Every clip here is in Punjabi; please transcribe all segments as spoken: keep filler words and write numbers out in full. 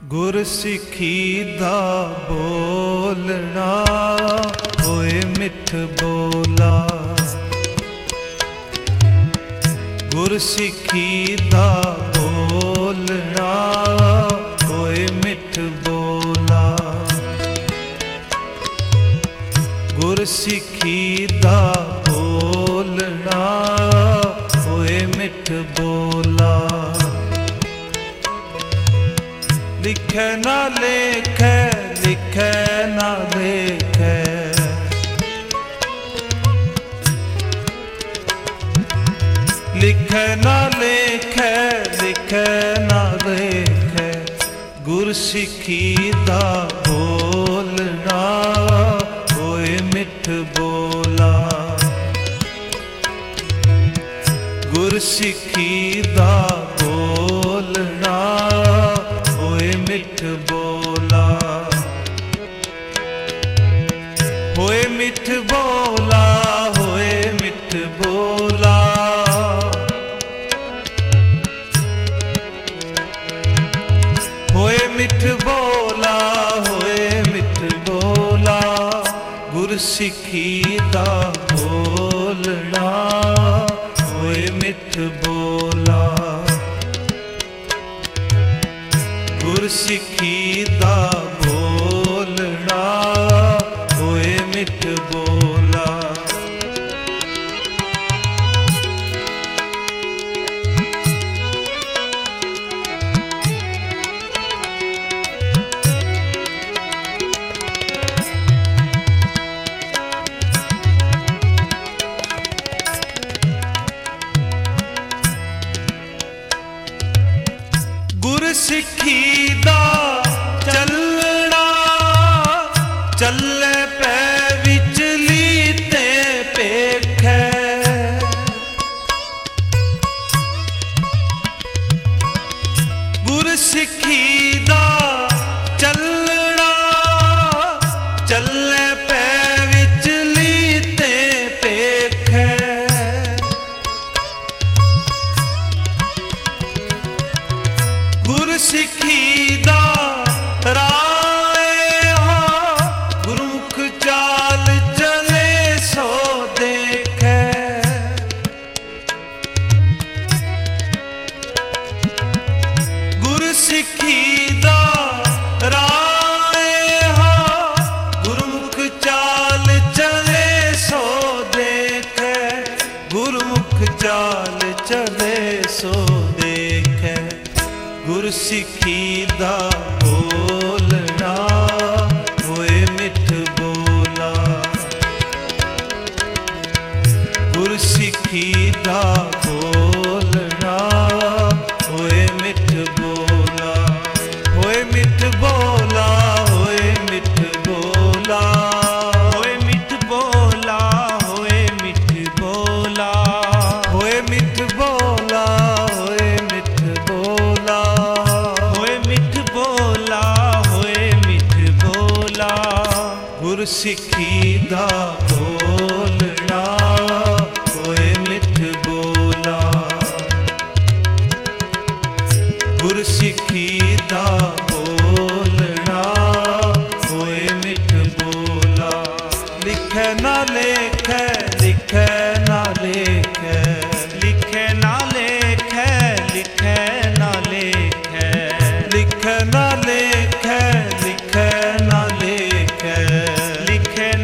ਗੁਰਸਿੱਖੀ ਦਾ ਬੋਲਣਾ ਹੋਏ ਮਿੱਠ ਬੋਲਾ। ਗੁਰਸਿੱਖੀ ਦਾ ਬੋਲਣਾ ਹੋਏ ਮਿੱਠ ਬੋਲਾ। ਗੁਰਸਿੱਖੀ ਦਾ ਬੋਲਣਾ ਹੋਏ ਮਿੱਠ ਬੋਲਾ। ਲਿਖੈ ਨਾ ਲੇਖੈ ਲਿਖੈ ਨਾ ਲੇਖੈ, ਲਿਖੈ ਨਾ ਲੇਖੈ ਲਿਖੈ ਨਾ ਲੇਖੈ। ਗੁਰਸਿੱਖੀ ਦਾ ਬੋਲਣਾ ਹੋਏ ਮਿੱਠ ਬੋਲਾ। ਗੁਰਸਿੱਖੀ ਦਾ ਬੋਲਣਾ ਹੋਏ ਮਿੱਠ ਬੋਲਾ। ਹੋਏ ਮਿੱਠ ਬੋਲਾ ਹੋਏ ਮਿੱਠ ਬੋਲਾ। ਹੋਏ ਮਿੱਠ ਬੋਲਾ ਹੋਏ ਮਿੱਠ ਬੋਲਾ। ਗੁਰਸਿੱਖੀ ਦਾ ਬੋਲਣਾ ਹੋਏ ਮਿੱਠ ਬੋਲਾ। ਗੁਰਸਿੱਖੀ ਦਾ ਬੋਲਣਾ ਹੋਏ ਮਿੱਠ ਬੋਲਾ। ਗੁਰਸਿੱਖੀ ਦਾ ਚੱਲਣਾ ਚੱਲੇ ਪੈ ਵਿਚਲੀ ਤੇ ਭੇਖੈ। ਗੁਰਸਿੱਖੀ ਦਾ ਚੱਲਣਾ ਚੱਲੇ ਪੈ ਵਿਚਲੀ ਤੇ ਭੇਖੈ। ਗੁਰਸਿੱਖੀ ਦਾ ਰਾਏ ਹੋ ਗੁਰਮੁਖ ਚਾਲ ਚਲੇ ਸੋ ਦੇਖੈ। ਗੁਰਸਿੱਖੀ ਦਾ ਰਾਏ ਹੋ ਗੁਰਮੁਖ ਚਾਲ ਚਲੇ ਸੋ ਦੇਖੈ। ਗੁਰਮੁਖ ਚਾਲ ਚਲੇ ਸੋ ਦੇਖੈ। ਗੁਰਸਿੱਖੀ ਦਾ ਬੋਲਣਾ ਹੋਏ ਮਿੱਠ ਬੋਲਾ। ਗੁਰਸਿੱਖੀ ਦਾ ਬੋਲਣਾ ਹੋਏ ਮਿੱਠ ਬੋਲਾ। ਹੋਏ ਮਿੱਠ ਬੋਲਾ ਹੋਏ ਮਿੱਠ ਬੋਲਾ। ਹੋਏ ਮਿੱਠ ਬੋਲਾ ਹੋਏ ਮਿੱਠ ਬੋਲਾ। ਹੋਏ ਮਿੱਠ ਬੋਲਾ ਹੋਏ ਮਿੱਠ ਬੋਲਾ। ਹੋਏ ਮਿੱਠ ਬੋਲਾ ਹੋਏ ਮਿੱਠ ਬੋਲਾ। ਗੁਰਸਿੱਖੀ ਦਾ ਬੋਲਣਾ ਹੋਏ ਮਿੱਠ ਬੋਲਾ। ਗੁਰਸਿੱਖੀ ਦਾ ਬੋਲਣਾ ਹੋਏ ਮਿੱਠ ਬੋਲਾ। ਲਿਖੈ ਨਾ ਲੇਖੈ ਲਿਖੈ ਨਾ ਲੇਖੈ, ਲਿਖੈ ਨਾ ਲੇਖੈ ਲਿਖੈ ਨਾ ਲੇਖੈ। ਲਿਖੈ ਨਾ ਲੇਖੈ ਲਿਖੈ ਨਾ ਲੇਖੈ, ਲਿਖੈ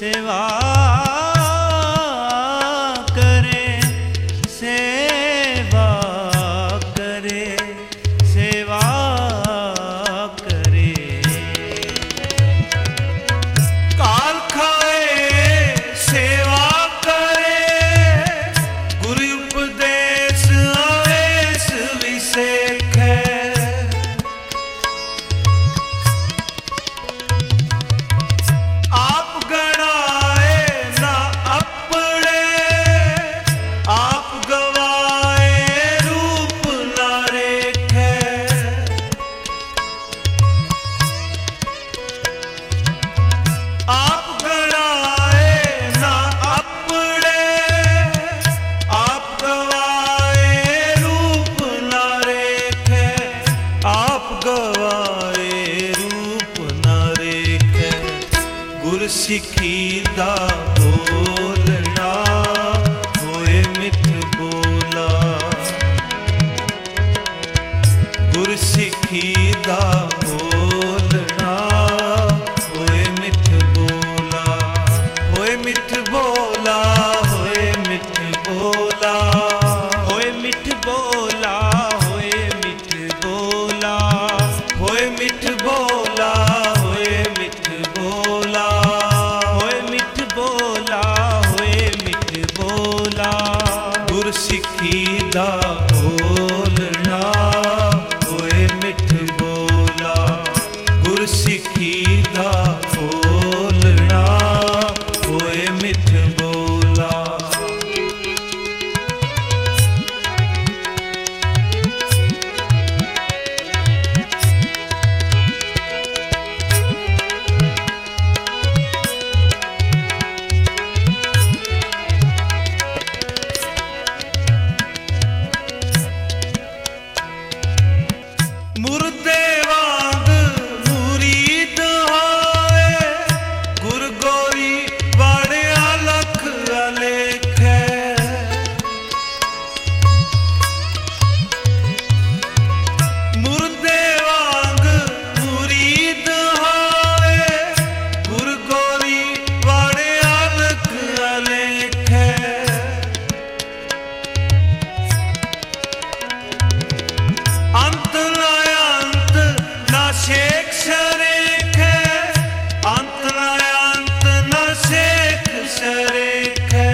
सेवा करे, सेवा करे, सेवा करे। काल खाए सेवा करे, गुरु उपदेश आवेश विसेखे। आप गणाए ना अपने, आप गवाए रूप ना रेखे। आप गणाए ना अपने, आप गवाए रूप ना रेखे। आप गवाए रूप ना रेखे। गुर सिੱਖੀ ਦਾ ਬੋਲਣਾ ਹੋਏ ਮਿੱਠ ਬੋਲਾ। ਗੁਰ ਸਿੱਖੀ ਦਾ ਬੋਲਣਾ ਹੋਏ ਮਿੱਠ ਬੋਲਾ। ਹੋਏ ਮਿੱਠ ਬੋਲਾ, ਹੋਏ ਮਿੱਠ ਬੋਲਾ, ਹੋਏ ਮਿੱਠ ਬੋਲਾ, ਹੋਏ ਮਿੱਠ ਬੋਲਾ, ਹੋਏ ਮਿੱਠ ਬੋਲਾ, ਹੋਏ ਮਿੱਠ ਬੋਲਾ, ਹੋਏ ਮਿੱਠ ਬੋਲਾ, ਹੋਏ ਮਿੱਠ ਬੋਲਾ। ਗੁਰ ਸਿੱਖੀ ਦਾ ਬੋਲਣਾ ਹੋਏ ਮਿੱਠ ਬੋਲਾ। ਗੁਰ ਸਿੱਖੀ ਦਾ ਬੋਲਣਾ ਹੋਏ ਮਿੱਠ ਬੋਲਾ। ਮੁਰਦੇ ਵਾਂਗ ਮੁਰੀਦ ਹੋਏ, ਗੁਰ ਗੋਰੀ ਵਾੜਿਆ ਲਖ ਅਲੇਖੇ। ਮੁਰਦੇ ਵਾਂਗ ਮੁਰੀਦ ਹੋਏ, ਗੁਰ ਗੋਰੀ ਵਾੜਿਆ ਲਖ ਅਲੇਖੇ। ਅੰਤ ਨਾ ਅੰਤ ਨਾ ਸ਼ੇਖ ਸ਼ਰੀਕੇ, ਅੰਤ ਨਾ ਅੰਤ ਨਾ ਸ਼ੇਖ ਸ਼ਰੀਕੇ।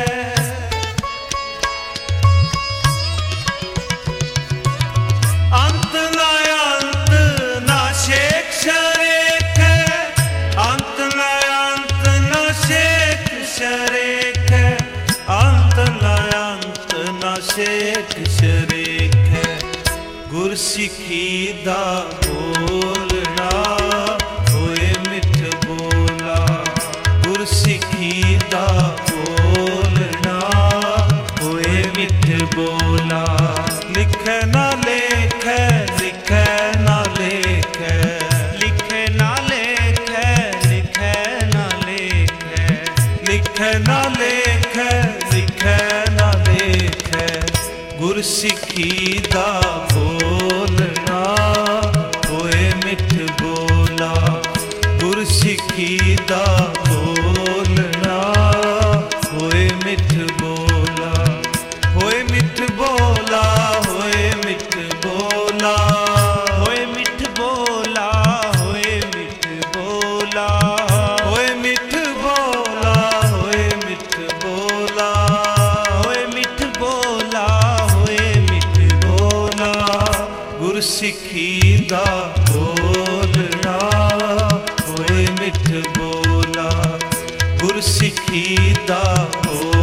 ਅੰਤ ਨਾ ਅੰਤ ਨਾ ਸ਼ੇਖ ਸ਼ਰੀਕੇ, ਅੰਤ ਨਾ ਅੰਤ ਨਾ ਸ਼ੇਖ ਸ਼ਰੀਕੇ। ਅੰਤ ਨਾ ਅੰਤ ਨਾ ਸ਼ੇਖ ਸ਼ਰੀਕੇ। ਗੁਰ ਸਿੱਖੀ ਦਾ ਬੋਲਣਾ ਹੋਏ ਮਿੱਠ ਬੋਲਾ। ਗੁਰ ਸਿੱਖੀ ਦਾ ਬੋਲਣਾ ਹੋਏ ਮਿੱਠ ਬੋਲਾ। ਲਿਖੈ ਨਾ ਲੇਖੈ, ਲਿਖੈ ਨਾ ਲੇਖੈ, ਲਿਖੈ ਨਾ ਲੇਖੈ, ਲਿਖੈ ਨਾ ਲੇਖੈ, ਲਿਖੈ ਨਾ ਲੇਖੈ, ਲਿਖੈ ਨਾ ਲੇਖੈ। ਗੁਰ ਸਿੱਖੀ ਦਾ ਬੋਲਣਾ ਹੋਏ ਮਿੱਠ ਬੋਲਾ। ਗੁਰ ਸਿੱਖੀ ਦਾ ਬੋਲਣਾ ਹੋਏ ਮਿੱਠ ਬੋਲਾ। ਹੋਏ ਮਿੱਠ ਬੋਲਾ, ਹੋਏ ਮਿੱਠ ਬੋਲਾ, ਹੋਏ ਮਿੱਠ ਬੋਲਾ, ਹੋਏ ਮਿੱਠ ਬੋਲਾ, ਹੋਏ ਮਿੱਠ ਬੋਲਾ, ਹੋਏ ਮਿੱਠ ਬੋਲਾ, ਹੋਏ ਮਿੱਠ ਬੋਲਾ, ਹੋਏ ਮਿੱਠ ਬੋਲਾ। ਗੁਰ ਸਿੱਖੀ ਦਾ ਬੋਲਣਾ ਹੋਏ ਮਿੱਠ ਬੋਲਾ। ਗੁਰ ਸਿੱਖੀ ਦਾ ਬੋਲਣਾ